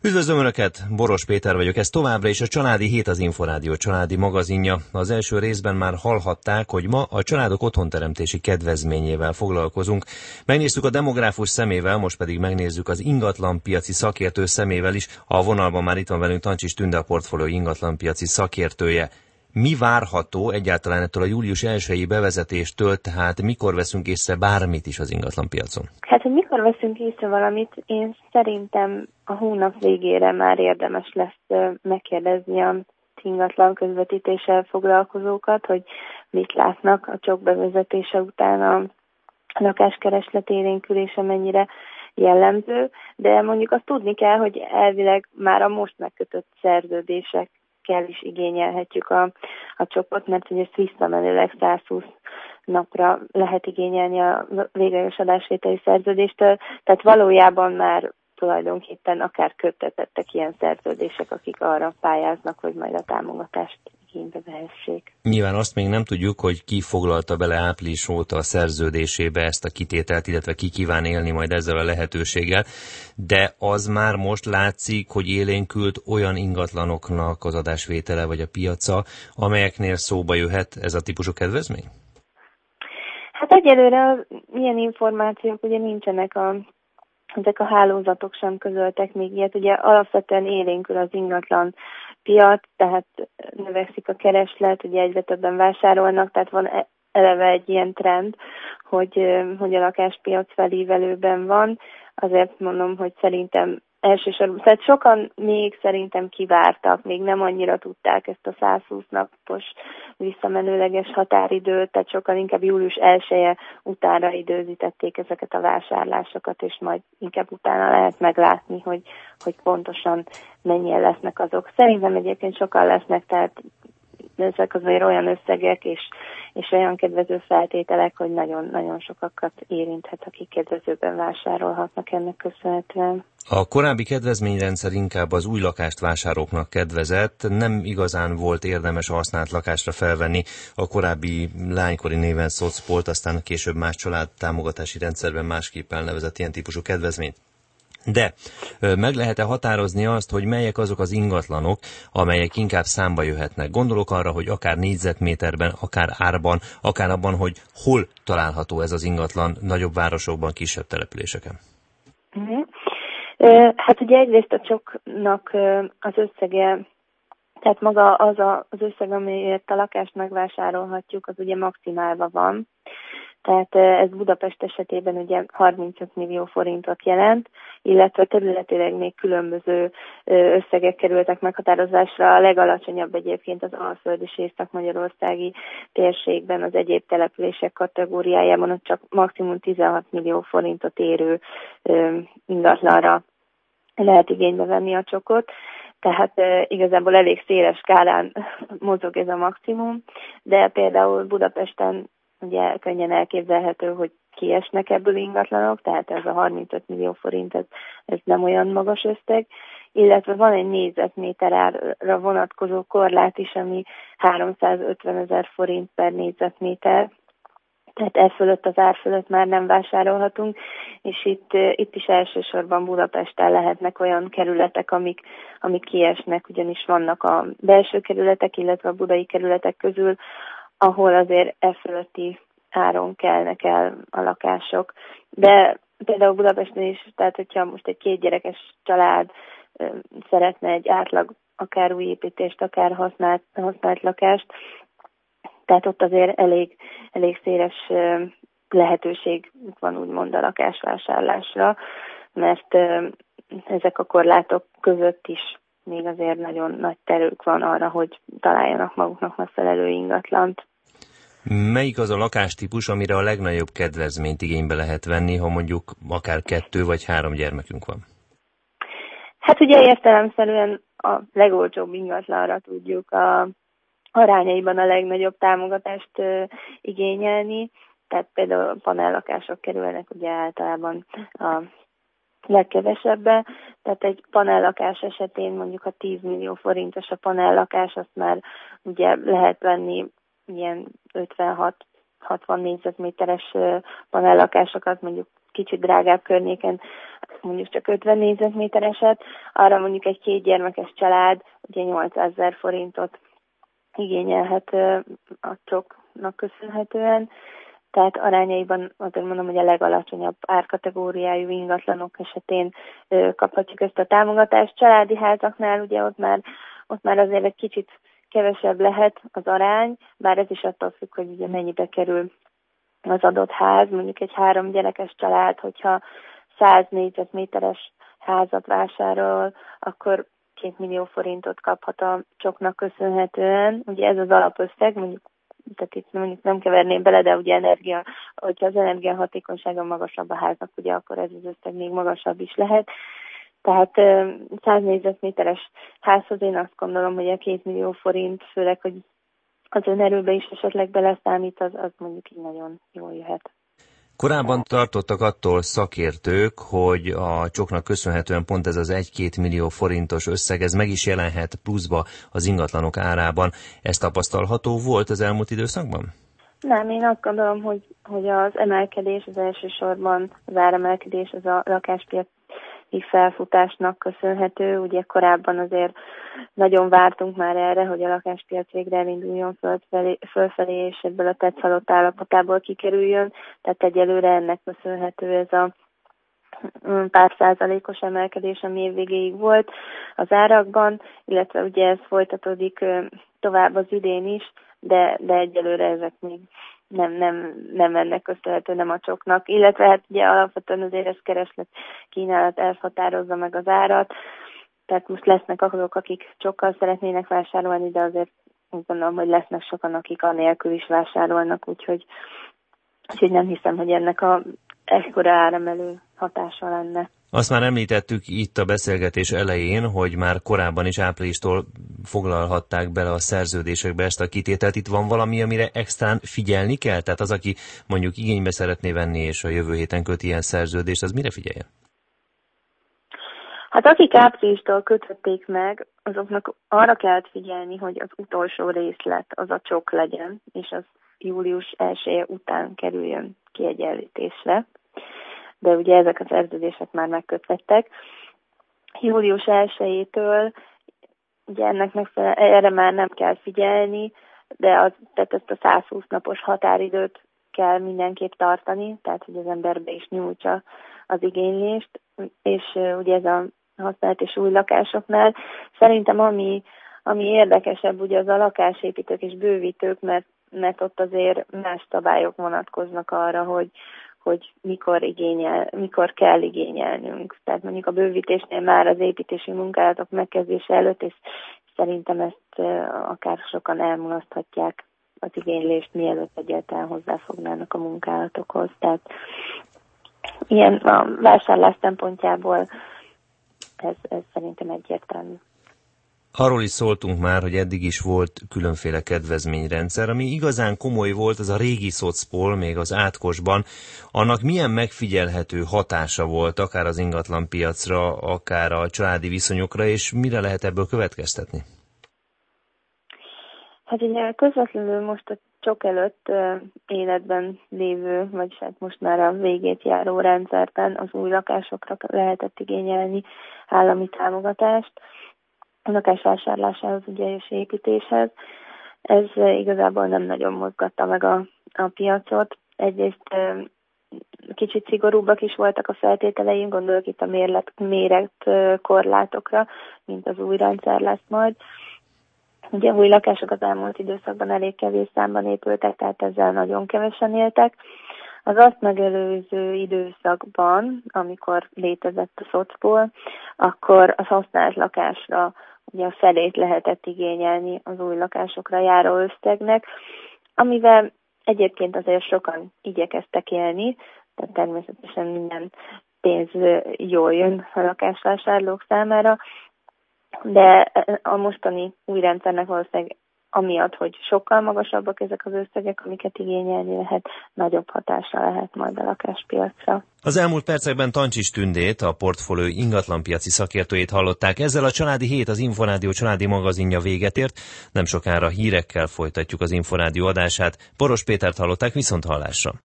Üdvözlöm Önöket, Boros Péter vagyok, ez továbbra is a Családi Hét, az Inforádió családi magazinja. Az első részben már hallhatták, hogy ma a családok otthonteremtési kedvezményével foglalkozunk. Megnéztük a demográfus szemével, most pedig megnézzük az ingatlanpiaci szakértő szemével is. A vonalban már itt van velünk Tancsics Tünde, a Portfolio ingatlanpiaci szakértője. Mi várható egyáltalán ettől a július 1-i bevezetéstől, tehát mikor veszünk észre bármit is az ingatlanpiacon? Hát, hogy mikor veszünk észre valamit, én szerintem a hónap végére már érdemes lesz megkérdezni a ingatlan közvetítéssel foglalkozókat, hogy mit látnak a csok bevezetése után a lakáskereslet élénkülése mennyire jellemző, de mondjuk azt tudni kell, hogy elvileg már a most megkötött szerződésekkel is igényelhetjük a csokot, mert hogy ezt visszamenőleg 120 napra lehet igényelni a végleges adásvételi szerződéstől, tehát valójában már tulajdonképpen akár köttetettek ilyen szerződések, akik arra pályáznak, hogy majd a támogatást igénybe vehessék. Nyilván azt még nem tudjuk, hogy ki foglalta bele április óta a szerződésébe ezt a kitételt, illetve ki kíván élni majd ezzel a lehetőséggel, de az már most látszik, hogy élénkült olyan ingatlanoknak az adásvétele vagy a piaca, amelyeknél szóba jöhet ez a típusú kedvezmény? Hát egyelőre ilyen információk ugye nincsenek, ezek a hálózatok sem közöltek még ilyet. Ugye alapvetően élénkül az ingatlan piac, tehát növekszik a kereslet, ugye egyre többen vásárolnak, tehát van eleve egy ilyen trend, hogy a lakáspiac felívelőben van. Azért mondom, hogy szerintem elsősorban, tehát sokan még szerintem kivártak, még nem annyira tudták ezt a 120 napos visszamenőleges határidőt, tehát sokan inkább július 1-e utánra időzítették ezeket a vásárlásokat, és majd inkább utána lehet meglátni, hogy pontosan mennyien lesznek azok. Szerintem egyébként sokan lesznek, tehát ezek azért olyan összegek és olyan kedvező feltételek, hogy nagyon-nagyon sokakat érinthet, akik kedvezőben vásárolhatnak ennek köszönhetően. A korábbi kedvezményrendszer inkább az új lakást vásárlóknak kedvezett, nem igazán volt érdemes a használt lakásra felvenni a korábbi lánykori néven Szocpolt, aztán később más családtámogatási rendszerben másképp elnevezett ilyen típusú kedvezményt. De meg lehet-e határozni azt, hogy melyek azok az ingatlanok, amelyek inkább számba jöhetnek? Gondolok arra, hogy akár négyzetméterben, akár árban, akár abban, hogy hol található ez az ingatlan nagyobb városokban, kisebb településeken. Hát ugye egyrészt a csoknak az összege, tehát maga az összeg, amelyért a lakást megvásárolhatjuk, az ugye maximálva van. Tehát ez Budapest esetében ugye 35 millió forintot jelent, illetve területileg még különböző összegek kerültek meghatározásra. A legalacsonyabb egyébként az Alföld és Észak-Magyarországi térségben az egyéb települések kategóriájában ott csak maximum 16 millió forintot érő ingatlanra lehet igénybe venni a csokot. Tehát igazából elég széles skálán mozog ez a maximum, de például Budapesten ugye könnyen elképzelhető, hogy kiesnek ebből ingatlanok, tehát ez a 35 millió forint, ez nem olyan magas összeg, illetve van egy négyzetméter árra vonatkozó korlát is, ami 350 000 forint per négyzetméter, tehát e fölött az ár fölött már nem vásárolhatunk, és itt is elsősorban Budapesten lehetnek olyan kerületek, amik kiesnek, ugyanis vannak a belső kerületek, illetve a budai kerületek közül, ahol azért e fölötti áron kelnek el a lakások. De például Budapesten is, tehát hogyha most egy 2 gyerekes család szeretne egy átlag akár új építést, akár használt lakást, tehát ott azért elég széles lehetőség van úgymond a lakásvásárlásra, mert ezek a korlátok között is még azért nagyon nagy terük van arra, hogy találjanak maguknak megfelelő ingatlant. Melyik az a lakástípus, amire a legnagyobb kedvezményt igénybe lehet venni, ha mondjuk akár 2 vagy 3 gyermekünk van? Hát ugye értelemszerűen a legolcsóbb ingatlanra tudjuk arányaiban a legnagyobb támogatást igényelni, tehát például panellakások kerülnek ugye általában a legkevesebbe, tehát egy panellakás esetén mondjuk a 10 millió forintos a panellakás, azt már ugye lehet venni ilyen 56-60 négyzetméteres panellakásokat mondjuk kicsit drágább környéken mondjuk csak 50 négyzetmétereset, arra mondjuk egy 2 gyermekes család ugye 800 000 forintot igényelhet a csoknak köszönhetően. Tehát arányaiban azért mondom, hogy a legalacsonyabb árkategóriájú ingatlanok esetén kaphatjuk ezt a támogatást. Családi házaknál ugye ott már azért egy kicsit kevesebb lehet az arány, bár ez is attól függ, hogy ugye mennyibe kerül az adott ház. Mondjuk egy 3 gyerekes család, hogyha 100 négyzetméteres házat vásárol, akkor 2 millió forintot kaphat a csoknak köszönhetően. Ugye ez az alapösszeg, tehát itt mondjuk nem keverném bele, de ugye hogyha az energiahatékonysága magasabb a háznak, ugye akkor ez az összeg még magasabb is lehet. Tehát 100 négyzetméteres házhoz én azt gondolom, hogy a 2 millió forint, főleg, hogy az önerőbe is esetleg beleszámít, az mondjuk így nagyon jól jöhet. Korábban tartottak attól szakértők, hogy a csoknak köszönhetően pont ez az 1-2 millió forintos összeg, ez meg is jelenhet pluszba az ingatlanok árában. Ez tapasztalható volt az elmúlt időszakban? Nem, én azt gondolom, hogy az emelkedés, az elsősorban az áremelkedés, az a lakáspiaci felfutásnak köszönhető. Ugye korábban azért nagyon vártunk már erre, hogy a lakáspiac végre elinduljon fölfelé, és ebből a tetszhalott állapotából kikerüljön. Tehát egyelőre ennek köszönhető ez a pár százalékos emelkedés, ami évvégéig volt az árakban, illetve ugye ez folytatódik tovább az idén is, de egyelőre ezek még nem ennek köszönhető, nem a csoknak. Illetve hát ugye alapvetően azért ez kereslet kínálat elhatározza meg az árat, tehát most lesznek azok, akik csokkal szeretnének vásárolni, de azért úgy gondolom, hogy lesznek sokan, akik anélkül is vásárolnak, úgyhogy nem hiszem, hogy ennek a ekkora áremelő hatása lenne. Azt már említettük itt a beszélgetés elején, hogy már korábban is áprilistól foglalhatták bele a szerződésekbe ezt a kitételt. Itt van valami, amire extrán figyelni kell? Tehát az, aki mondjuk igénybe szeretné venni, és a jövő héten köt ilyen szerződést, az mire figyeljen? Hát akik áprilistól kötötték meg, azoknak arra kell figyelni, hogy az utolsó részlet az a csok legyen, és az július 1 után kerüljön kiegyenlítésre. De ugye ezek a szerződések már megköttettek. Július 1-től ugye ennek megfelelően erre már nem kell figyelni, de tehát ezt a 120 napos határidőt kell mindenképp tartani, tehát hogy az ember be is nyújtsa az igénylést, és ugye ez a használt és új lakásoknál szerintem ami érdekesebb ugye az a lakásépítők és bővítők, mert ott azért más szabályok vonatkoznak arra, hogy mikor kell igényelnünk. Tehát mondjuk a bővítésnél már az építési munkálatok megkezdése előtt, és szerintem ezt akár sokan elmulaszthatják az igénylést, mielőtt egyáltalán hozzáfognának a munkálatokhoz. Tehát ilyen a vásárlás szempontjából ez szerintem egyértelmű. Arról is szóltunk már, hogy eddig is volt különféle kedvezményrendszer. Ami igazán komoly volt, az a régi szocpol, még az átkosban. Annak milyen megfigyelhető hatása volt, akár az ingatlanpiacra, akár a családi viszonyokra, és mire lehet ebből következtetni? Hát ugye közvetlenül most a csok előtt életben lévő, vagyis hát most már a végét járó rendszerben az új lakásokra lehetett igényelni állami támogatást, a lakás vásárlásához ugye és építéshez. Ez igazából nem nagyon mozgatta meg a piacot. Egyrészt kicsit szigorúbbak is voltak a feltételeink, gondolok itt a méret korlátokra, mint az új rendszer lesz majd. Ugye új lakások az elmúlt időszakban elég kevés számban épültek, tehát ezzel nagyon kevesen éltek. Az azt megelőző időszakban, amikor létezett a szocpol, akkor az használt lakásra ugye a felét lehetett igényelni az új lakásokra járó összegnek, amivel egyébként azért sokan igyekeztek élni, tehát természetesen minden pénz jól jön a lakásvásárlók számára, de a mostani új rendszernek valószínűleg amiatt, hogy sokkal magasabbak ezek az összegek, amiket igényelni lehet, nagyobb hatása lehet majd a lakáspiacra. Az elmúlt percekben Tancsics Tündét, a Portfolio ingatlanpiaci szakértőjét hallották. Ezzel a Családi Hét, az Inforádió családi magazinja véget ért. Nem sokára hírekkel folytatjuk az Inforádió adását. Poros Pétert hallották, viszonthallásra.